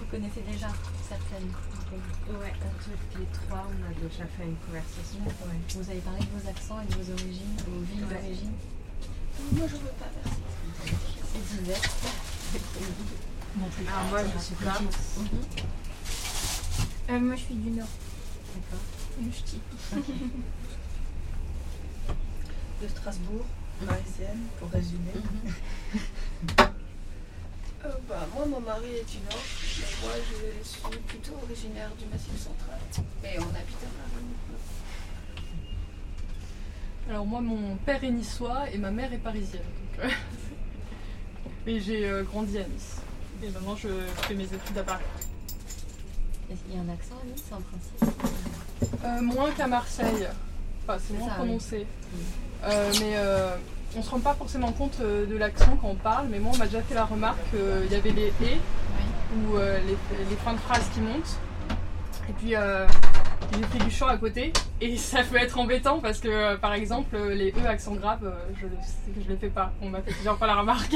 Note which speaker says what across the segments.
Speaker 1: connaissez déjà certaines.
Speaker 2: Ouais, toutes les trois, on a déjà fait une conversation.
Speaker 1: Ouais. Vous avez parlé de vos accents et de vos origines, de vos villes d'origine.
Speaker 3: Moi, je veux pas faire ça.
Speaker 1: C'est divers.
Speaker 2: Alors moi, je suis pas.
Speaker 3: Moi, je suis du Nord.
Speaker 1: D'accord.
Speaker 3: Du ch'ti.
Speaker 4: De Strasbourg, parisienne, pour résumer.
Speaker 3: Moi, mon mari est du Nord, mais moi, je suis plutôt originaire du Massif central. Et on habite à Paris.
Speaker 5: Alors moi, mon père est niçois et ma mère est parisienne. Donc, et j'ai grandi à Nice. Et maintenant, je fais mes études à Paris.
Speaker 1: Est-ce qu'il y a un accent à Nice en principe?
Speaker 5: Moins qu'à Marseille. Enfin, c'est moins
Speaker 1: ça,
Speaker 5: prononcé.
Speaker 1: Oui.
Speaker 5: Mais on se rend pas forcément compte de l'accent quand on parle. Mais moi, on m'a déjà fait la remarque qu'il y avait les « et » ou les fins de phrases qui montent. Et puis, j'ai fait du chant à côté. Et ça peut être embêtant parce que, par exemple, les « e » accent grave, je les fais pas. On m'a fait plusieurs fois la remarque.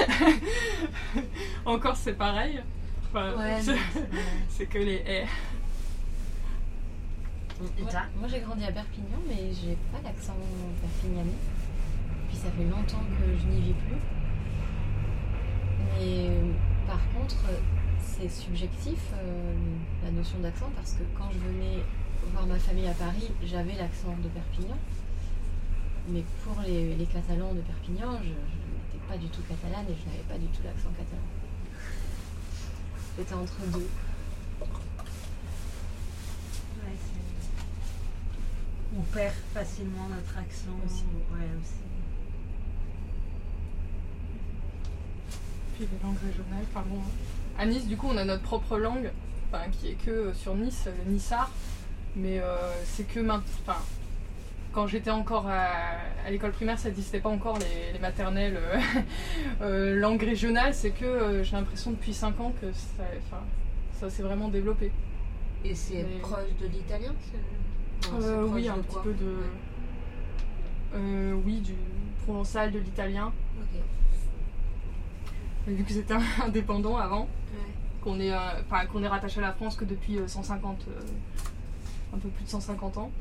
Speaker 5: Encore, c'est pareil. Enfin, c'est que les « et ».
Speaker 1: Moi j'ai grandi à Perpignan, mais j'ai pas l'accent perpignanais. Puis ça fait longtemps que je n'y vis plus. Mais par contre, c'est subjectif la notion d'accent parce que quand je venais voir ma famille à Paris, j'avais l'accent de Perpignan. Mais pour les Catalans de Perpignan, je n'étais pas du tout catalane et je n'avais pas du tout l'accent catalan. J'étais entre deux.
Speaker 2: On perd facilement notre accent aussi. Ouais, aussi.
Speaker 5: Puis les langues régionales, pardon. À Nice, du coup, on a notre propre langue, qui est que sur Nice, le nissard. Mais c'est que maintenant. Quand j'étais encore à l'école primaire, ça n'existait pas encore les maternelles langue régionale. C'est que j'ai l'impression depuis 5 ans que ça s'est vraiment développé.
Speaker 2: Et c'est proche de l'italien
Speaker 5: oui, un petit peu de. Oui, du provençal, de l'italien.
Speaker 2: Ok.
Speaker 5: Vu que c'était indépendant avant, qu'on est rattaché à la France que depuis 150, un peu plus de 150 ans.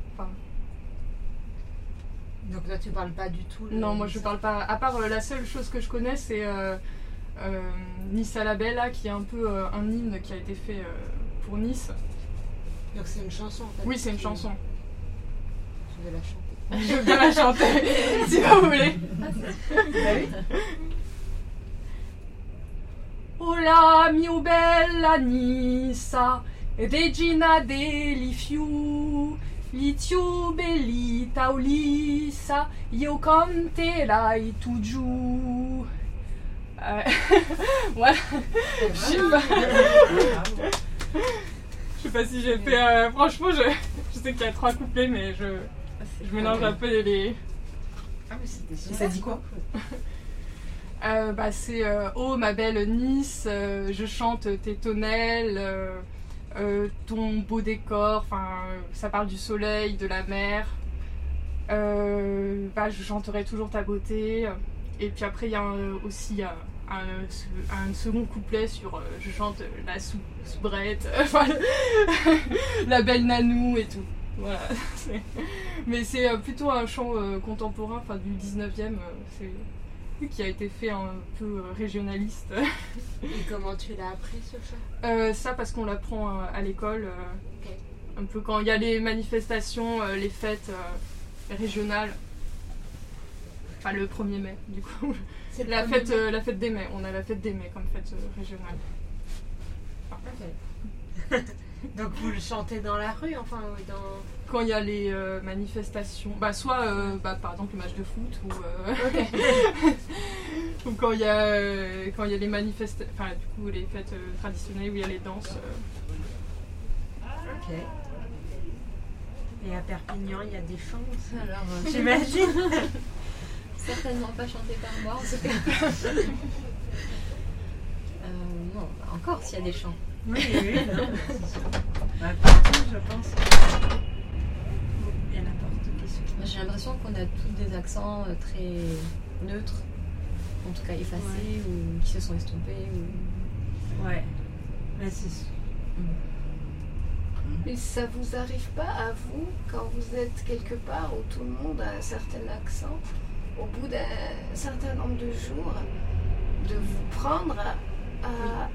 Speaker 2: Donc là, tu parles pas du tout.
Speaker 5: Non, moi je parle pas. À part la seule chose que je connais, c'est Nice à la Bella, qui est un peu un hymne qui a été fait pour Nice.
Speaker 2: Donc c'est une chanson en fait.
Speaker 5: Oui, c'est une chanson.
Speaker 2: Je vais la chanter.
Speaker 5: Je veux bien la chanter, si vous voulez. Oh la mio bella Nissa, regina degli fiu, li tiu bellita Ulissa, io canterai tu giù. Voilà. Je sais pas si j'ai fait. Franchement, je sais qu'il y a 3 couplets, mais je mélange un peu les.
Speaker 2: Ah, mais c'était super.
Speaker 4: Et ça dit quoi?
Speaker 5: C'est oh ma belle Nice, je chante tes tonnelles, ton beau décor, ça parle du soleil, de la mer. Je chanterai toujours ta beauté. Et puis après, il y a aussi un second couplet sur je chante la soubrette, la belle Nanou et tout. Voilà. Mais c'est plutôt un chant contemporain, du 19e, qui a été fait un peu régionaliste.
Speaker 2: Et comment tu l'as appris ce chant?
Speaker 5: Ça parce qu'on l'apprend à l'école,
Speaker 2: Okay.
Speaker 5: un peu quand il y a les manifestations, les fêtes régionales. Le 1er mai, du coup.
Speaker 2: C'est
Speaker 5: la fête des mai. On a la fête des mai comme fête régionale.
Speaker 2: Ok. Donc vous le chantez dans la rue,
Speaker 5: Quand il y a les manifestations, soit par exemple le match de foot ou ou quand il y a les manifestations, du coup les fêtes traditionnelles où il y a les danses.
Speaker 2: Ok. Et à Perpignan, il y a des chants aussi.
Speaker 1: Alors,
Speaker 2: j'imagine.
Speaker 1: Certainement pas chanté par moi en tout cas. Non, encore s'il y a des chants.
Speaker 2: Oui, non. Partout, je pense. Il y a n'importe question.
Speaker 1: J'ai l'impression qu'on a tous des accents très neutres, en tout cas effacés ou qui se sont estompés.
Speaker 2: Ouais. Mais c'est
Speaker 3: Mais ça vous arrive pas à vous, quand vous êtes quelque part où tout le monde a un certain accent, au bout d'un certain nombre de jours, de vous prendre à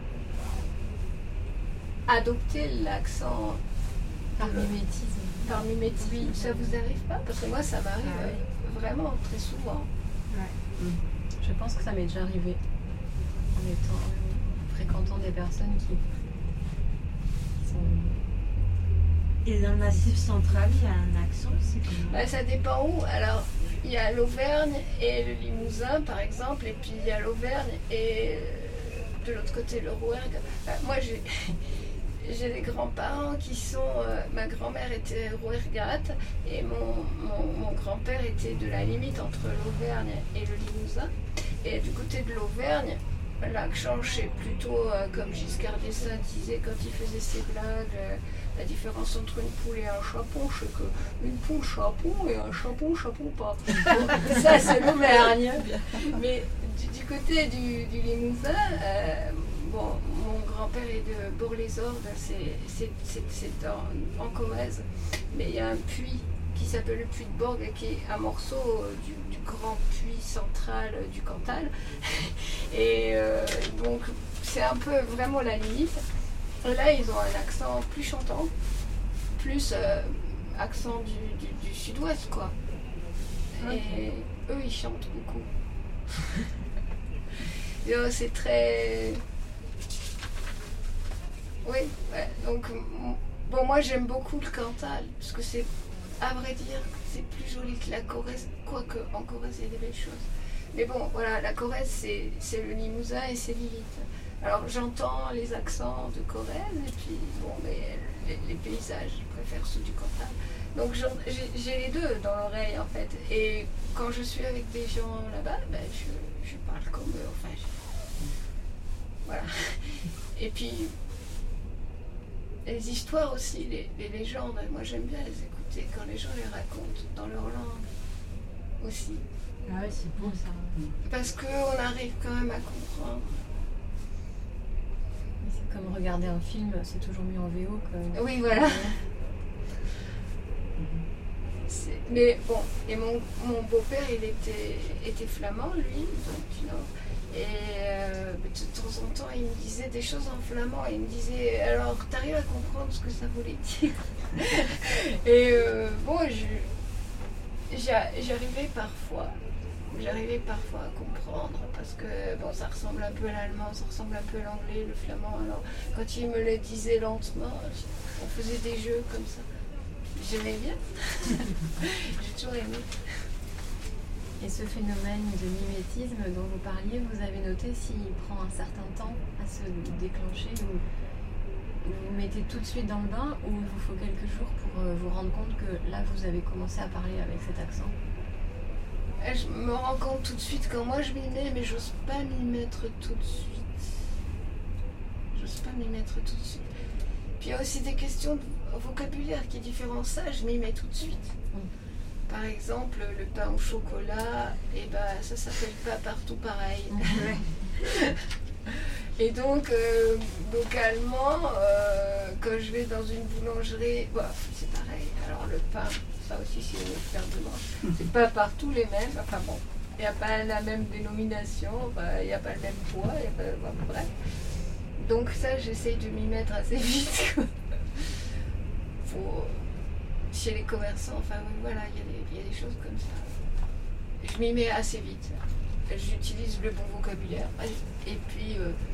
Speaker 3: adopter l'accent
Speaker 1: Par mimétisme.
Speaker 3: par mimétisme? Ça vous arrive pas? Parce que moi, ça m'arrive vraiment très souvent.
Speaker 1: Je pense que ça m'est déjà arrivé en fréquentant des personnes qui sont.
Speaker 2: Et dans le Massif central, il y a un accent, c'est comment?
Speaker 3: Bah, ça dépend où. Alors, il y a l'Auvergne et le Limousin, par exemple, et puis il y a l'Auvergne et de l'autre côté le Rouergue. Moi, j'ai des grands-parents qui sont. Ma grand-mère était rouergate et mon grand-père était de la limite entre l'Auvergne et le Limousin. Et du côté de l'Auvergne, l'accent, c'est plutôt comme Giscard d'Estaing disait quand il faisait ses blagues. La différence entre une poule et un chapon, c'est qu'une poule chapon et un chapon chapon pas. Bon, ça, c'est l'Auvergne. Mais du côté du Limousin, bon, mon grand-père est de Bourg-les-Ordes, c'est en Corrèze. Mais il y a un puits qui s'appelle le puits de Bourg, qui est un morceau du grand puits central du Cantal. Et donc, c'est un peu vraiment la limite. Et là, ils ont un accent plus chantant, plus accent du sud-ouest, quoi. Et eux, ils chantent beaucoup. Et, c'est très... Oui, ouais. Donc, bon, moi, j'aime beaucoup le Cantal, parce que c'est, à vrai dire, c'est plus joli que la Corrèze, quoique en Corrèze, il y a des belles choses. Mais bon, voilà, la Corrèze, c'est le Limousin et c'est Lilith. Alors j'entends les accents de Corrèze et puis bon, mais les paysages, je préfère ceux du Cantal. Donc j'ai les deux dans l'oreille en fait. Et quand je suis avec des gens là-bas, ben, je parle comme eux. Enfin, voilà. Et puis les histoires aussi, les légendes, moi j'aime bien les écouter quand les gens les racontent dans leur langue aussi.
Speaker 2: Ah ouais, c'est beau ça.
Speaker 3: Parce qu'on arrive quand même à comprendre.
Speaker 1: C'est comme regarder un film, c'est toujours mieux en VO que.
Speaker 3: Oui, voilà. Mais bon, et mon beau-père, il était flamand, lui, donc du Nord. Et de temps en temps, il me disait des choses en flamand. Il me disait, alors, t'arrives à comprendre ce que ça voulait dire? Et bon, j'arrivais parfois à comprendre parce que bon, ça ressemble un peu à l'allemand, ça ressemble un peu à l'anglais, le flamand. Alors quand il me le disait lentement, on faisait des jeux comme ça. J'aimais bien. J'ai toujours aimé.
Speaker 1: Et ce phénomène de mimétisme dont vous parliez, vous avez noté s'il prend un certain temps à se déclencher ou vous mettez tout de suite dans le bain ou il vous faut quelques jours pour vous rendre compte que là vous avez commencé à parler avec cet accent?
Speaker 3: Je me rends compte tout de suite quand moi je m'y mets, mais j'ose pas m'y mettre tout de suite. J'ose pas m'y mettre tout de suite. Puis il y a aussi des questions de vocabulaire qui différencient ça, je m'y mets tout de suite. Par exemple, le pain au chocolat, et ben ça s'appelle pas partout pareil. Et donc, localement, quand je vais dans une boulangerie, bah, c'est pareil. Alors le pain, ça aussi c'est une affaire de manche. C'est pas partout les mêmes, enfin bon, il n'y a pas la même dénomination, il n'y a pas le même poids, bref. Donc ça, j'essaye de m'y mettre assez vite. Chez les commerçants, enfin voilà, il y a des choses comme ça. Je m'y mets assez vite. J'utilise le bon vocabulaire. Et puis,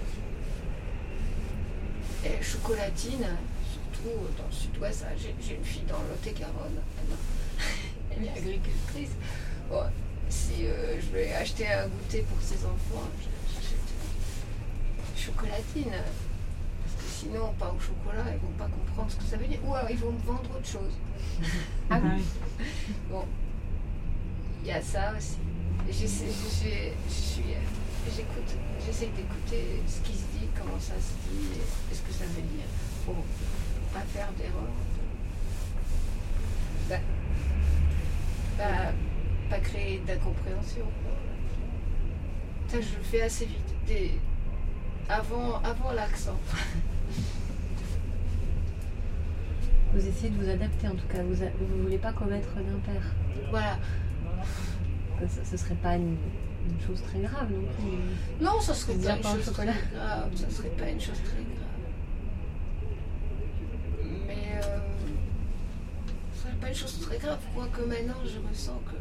Speaker 3: chocolatine, surtout dans le sud-ouest, j'ai une fille dans Lot-et-Garonne. Elle est agricultrice. Bon, si je vais acheter un goûter pour ses enfants, j'achète chocolatine. Parce que sinon, pas au chocolat, ils vont pas comprendre ce que ça veut dire. Ou alors, ils vont me vendre autre chose.
Speaker 1: Ah oui.
Speaker 3: Bon, il y a ça aussi. J'essaie d'écouter ce qui se dit, comment ça se dit, et ce que ça veut dire, pour pas faire d'erreur. Pas créer d'incompréhension. Ça, je le fais assez vite. Avant l'accent.
Speaker 1: Vous essayez de vous adapter en tout cas, vous ne voulez pas commettre d'impair.
Speaker 3: Voilà.
Speaker 1: Ce serait pas une chose très grave non plus.
Speaker 3: Non, ça serait
Speaker 1: Dire
Speaker 3: pas une
Speaker 1: pas au
Speaker 3: chose très
Speaker 1: chocolat.
Speaker 3: grave. Ça serait pas une chose très grave. Mais ça serait pas une chose très grave. Quoique maintenant, je ressens que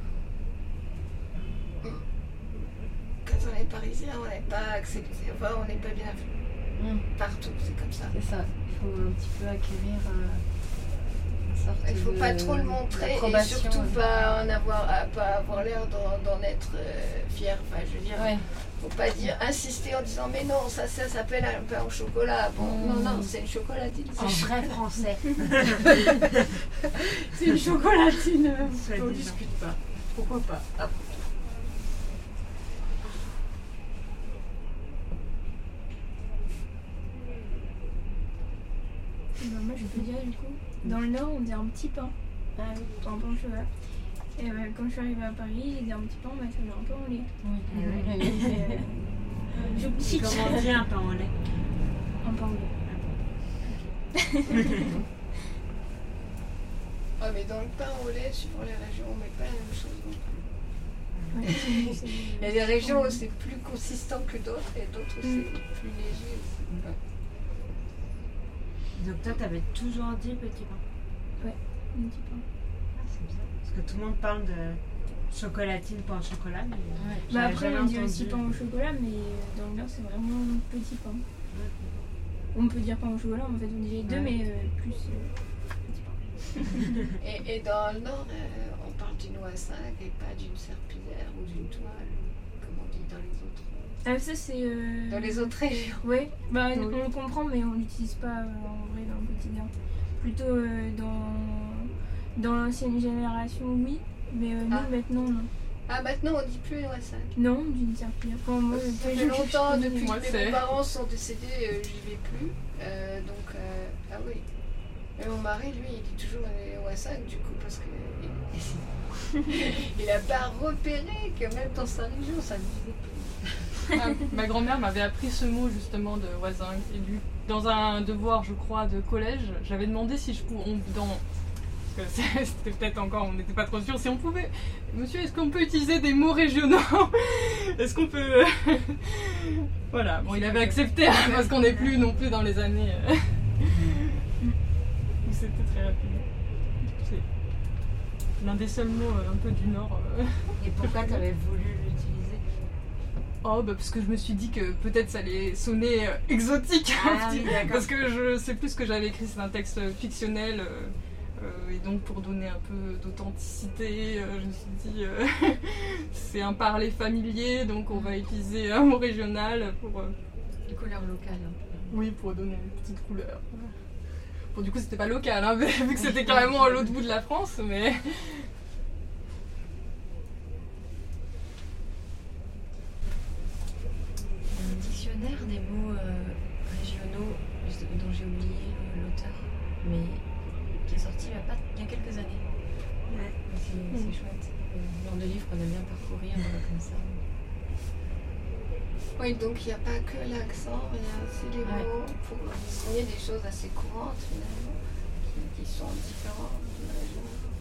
Speaker 3: quand on est parisien, on n'est pas accepté. Enfin, on n'est pas bien vu. Partout, c'est comme ça.
Speaker 1: C'est ça, il faut un petit peu acquérir une sorte
Speaker 3: Il faut
Speaker 1: de-
Speaker 3: pas trop le montrer et
Speaker 1: d'approbation.
Speaker 3: surtout pas avoir l'air d'en être fier. Enfin, je veux dire,
Speaker 1: Ouais.
Speaker 3: faut pas insister en disant mais non, ça s'appelle un pain au chocolat. Bon, non, c'est une chocolatine.
Speaker 1: En vrai français.
Speaker 5: C'est une chocolatine.
Speaker 2: Soit
Speaker 5: On
Speaker 2: disant.
Speaker 5: discute pas. Pourquoi pas?
Speaker 6: Moi, je peux dire du coup. Dans le Nord, on dit un petit pain.
Speaker 1: Ah oui.
Speaker 6: Un pain au chocolat. Et quand je suis arrivée à Paris, j'ai dit un petit pain, mais ça fait un peu au lait. Je petite.
Speaker 2: Comment on dit un pain au lait?
Speaker 6: Un pain au lait.
Speaker 3: Ah, mais dans le pain au lait, suivant les régions, on met pas la même chose non plus.
Speaker 6: Ouais,
Speaker 3: Il y a des régions où c'est plus consistant que d'autres et d'autres où c'est plus léger aussi.
Speaker 2: Donc toi, t'avais toujours dit petit pain.
Speaker 6: un petit pain.
Speaker 2: Ah, c'est bien. Parce que tout le monde parle de chocolatine, pain au chocolat, mais j'avais
Speaker 6: Après,
Speaker 2: jamais
Speaker 6: on dit aussi
Speaker 2: entendu.
Speaker 6: pain au chocolat, mais dans le Nord, c'est vraiment petit pain. On peut dire pain au chocolat, en fait, on dit les deux,
Speaker 2: Ouais.
Speaker 6: mais plus petit pain.
Speaker 3: Et dans le Nord, on parle d'une oie-5 et pas d'une serpillière ou d'une toile, comme on dit dans les autres.
Speaker 6: Ah, ça, c'est.
Speaker 3: Dans les autres régions.
Speaker 6: Ouais, bah,
Speaker 5: Oui.
Speaker 6: on comprend, mais on l'utilise pas en vrai dans le quotidien. Plutôt dans l'ancienne génération, oui, mais nous,
Speaker 3: Ah.
Speaker 6: maintenant, non.
Speaker 3: Ah, maintenant on dit plus oie-5.
Speaker 6: Non, d'une serpillière. Enfin, moi,
Speaker 3: Ça
Speaker 6: tous les
Speaker 3: fait
Speaker 6: jours que je
Speaker 3: longtemps,
Speaker 6: connais,
Speaker 3: depuis
Speaker 5: moi,
Speaker 3: que
Speaker 5: c'est-
Speaker 3: mes parents sont décédés, j'y vais plus. Ah oui. Mais mon mari, lui, il dit toujours oie-5 du coup, parce que il a pas repéré que même dans sa région, ça ne disait plus.
Speaker 5: Ah, ma grand-mère m'avait appris ce mot justement de voisin. Et dans un devoir, je crois, de collège, j'avais demandé si je pouvais. Parce que c'était peut-être encore, on n'était pas trop sûr si on pouvait. Monsieur, est-ce qu'on peut utiliser des mots régionaux? Est-ce qu'on peut. Voilà, bon, il avait accepté hein, parce qu'on n'est plus non plus dans les années. Où c'était très rapide. C'est l'un des seuls mots un peu du Nord.
Speaker 2: Et pourquoi t'avais voulu l'utiliser?
Speaker 5: Oh, bah parce que je me suis dit que peut-être ça allait sonner exotique.
Speaker 2: Ah oui, d'accord.
Speaker 5: Parce que je sais plus ce que j'avais écrit, c'est un texte fictionnel. Et donc pour donner un peu d'authenticité, je me suis dit c'est un parler familier, donc on va utiliser un mot régional pour,
Speaker 1: Une couleur locale. un peu.
Speaker 5: oui, pour donner une petite couleur. Bon, du coup c'était pas local, hein, vu que c'était carrément à l'autre bout de la France, mais...
Speaker 1: Un dictionnaire des mots régionaux dont j'ai oublié l'auteur, mais qui est sorti il y a quelques années.
Speaker 2: Ouais.
Speaker 1: C'est chouette. Le genre de livre qu'on aime bien parcourir comme ça.
Speaker 3: Oui, donc il n'y a pas que l'accent, il y a aussi les
Speaker 1: Ouais.
Speaker 3: mots pour désigner des choses assez courantes finalement, qui sont différentes d'une région.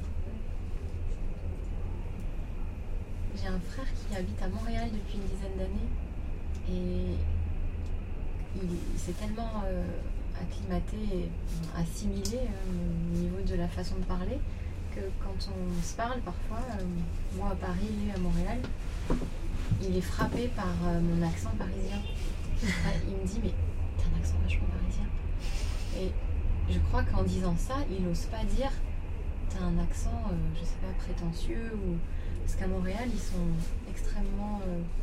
Speaker 1: J'ai un frère qui habite à Montréal depuis une dizaine d'années et il s'est tellement acclimaté et assimilé au niveau de la façon de parler que quand on se parle parfois, moi à Paris, lui à Montréal, il est frappé par mon accent parisien. Il me dit mais t'as un accent vachement parisien. Et je crois qu'en disant ça, il n'ose pas dire t'as un accent, je sais pas, prétentieux ou... Parce qu'à Montréal, ils sont extrêmement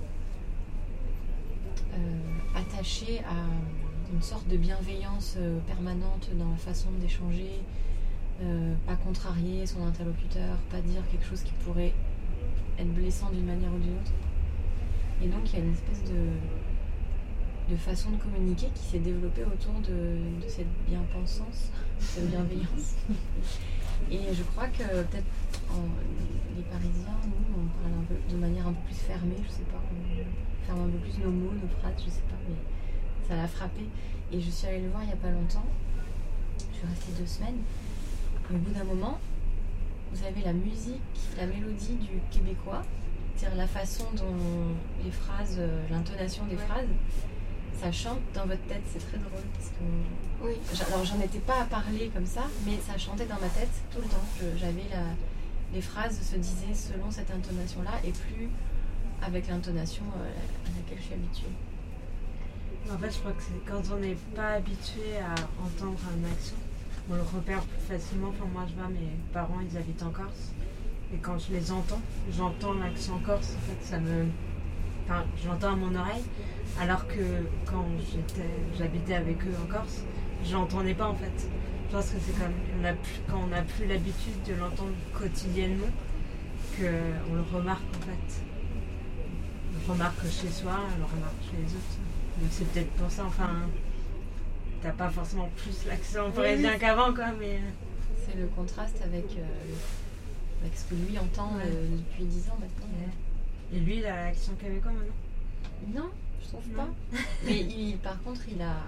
Speaker 1: attachés à une sorte de bienveillance permanente dans la façon d'échanger, pas contrarier son interlocuteur, pas dire quelque chose qui pourrait être blessant d'une manière ou d'une autre. Et donc il y a une espèce de façon de communiquer qui s'est développée autour de cette bien-pensance, cette bienveillance. Et je crois que peut-être les Parisiens, nous, on parle de manière un peu plus fermée, je sais pas, on ferme un peu plus nos mots, nos phrases, je sais pas, mais ça l'a frappé. Et je suis allée le voir il n'y a pas longtemps. Je suis restée 2 semaines. Et au bout d'un moment, vous avez la musique, la mélodie du québécois, c'est-à-dire la façon dont les phrases, l'intonation des phrases, ça chante dans votre tête. C'est très drôle parce que
Speaker 3: Oui.
Speaker 1: alors j'en étais pas à parler comme ça, mais ça chantait dans ma tête tout le temps. J'avais les phrases se disaient selon cette intonation-là et plus avec l'intonation à laquelle je suis habituée.
Speaker 2: En fait, je crois que c'est quand on n'est pas habitué à entendre un accent, on le repère plus facilement. Enfin, moi, je vois, mes parents, ils habitent en Corse. Et quand je les entends, j'entends l'accent corse. En fait, enfin, je l'entends à mon oreille. Alors que quand j'habitais avec eux en Corse, je l'entendais pas en fait. Je pense que c'est comme quand on n'a plus l'habitude de l'entendre quotidiennement qu'on le remarque en fait. On le remarque chez soi, on le remarque chez les autres. Donc c'est peut-être pour ça, enfin, t'as pas forcément plus l'accent parisien qu'avant quoi, mais...
Speaker 1: C'est le contraste avec ce que lui entend depuis 10 ans maintenant.
Speaker 2: Et lui, il a l'accent québécois maintenant?
Speaker 1: Non, je trouve pas. Mais par contre, il a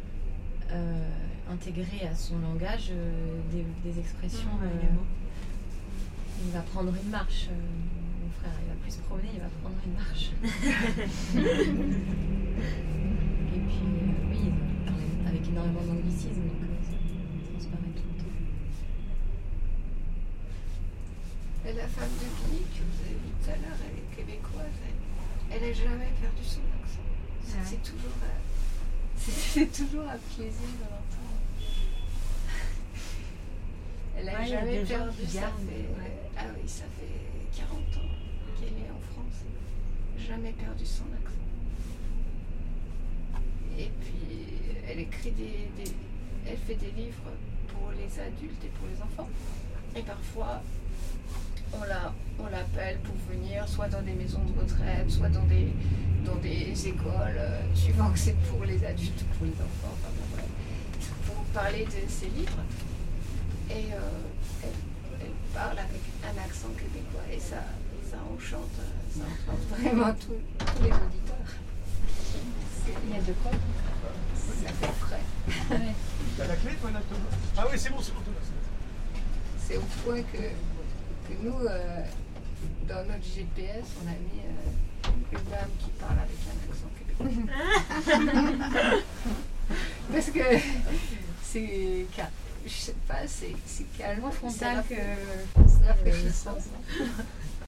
Speaker 1: intégré à son langage des expressions. Il va prendre une marche. Mon frère, il va plus se promener, il va prendre une marche. Et puis, oui, il parle avec énormément d'anglicisme, donc ça transparaît tout le temps.
Speaker 3: Et la femme de Billy que vous avez vue tout à l'heure, elle est québécoise. Elle n'a jamais perdu son accent. C'est toujours un plaisir de l'entendre. Elle n'a jamais perdu ça. Ah oui, ça fait 40 ans qu'elle est en France. Jamais perdu son accent. Et puis, elle écrit elle fait des livres pour les adultes et pour les enfants. Et parfois, on l'appelle pour venir soit dans des maisons de retraite, soit dans des écoles, suivant que c'est pour les adultes ou pour les enfants, enfin bon, ouais, pour parler de ses livres. Et elle parle avec un accent québécois et ça enchante vraiment tous les auditeurs.
Speaker 1: Il y a de quoi.
Speaker 3: Ça fait frais.
Speaker 7: T'as la clé, toi, là? Ah oui, c'est bon, c'est bon.
Speaker 3: C'est au point que nous, dans notre GPS, on a mis une dame qui parle avec un accent québécois. Parce que je sais pas, c'est calme,
Speaker 1: frontal que
Speaker 3: rafraîchissant.